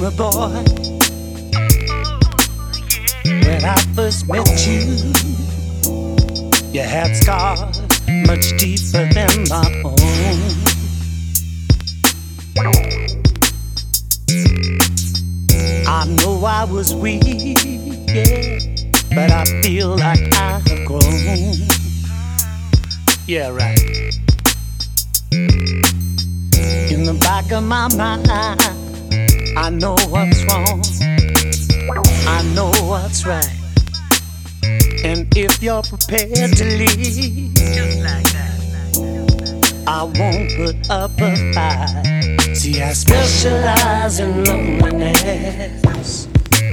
summer boy. When I first met you, you had scars much deeper than my own. I know I was weak, yeah, but I feel like I have grown. Yeah, right. In the back of my mind, I know what's wrong, I know what's right. And if you're prepared to leave, just like that, I won't put up a fight. See, I specialize in loneliness.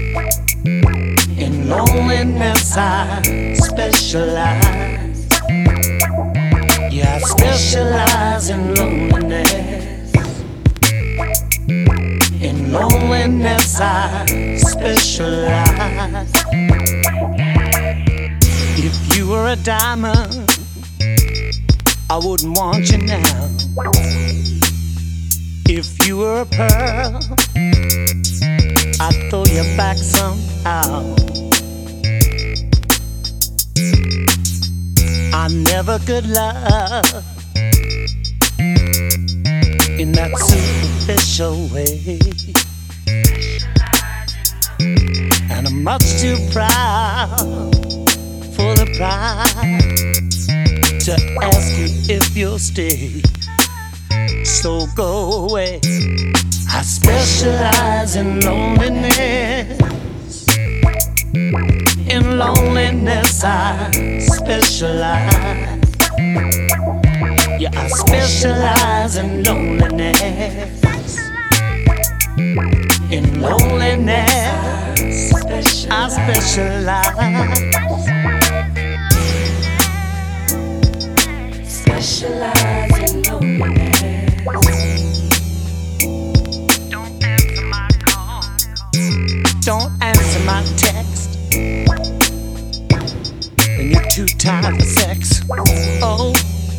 In loneliness I specialize. Yeah, I specialize in loneliness. In loneliness I specialize. If you were a diamond, I wouldn't want you now. If you were a pearl, I'd throw you back somehow. I never could love in that superficial way, and I'm much too proud, full of pride, to ask you if you'll stay. So go away. I specialize in loneliness. In loneliness I specialize. Yeah, I specialize in loneliness. In loneliness I specialize. Specialize in loneliness. Don't answer my call. Don't answer my text. When you're too tired for sex. Oh,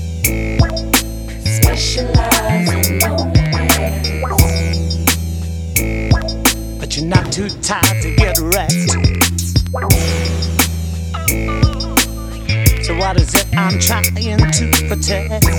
specialize in loneliness. But you're not too tired to get wrecked. So what is it I'm trying to protect?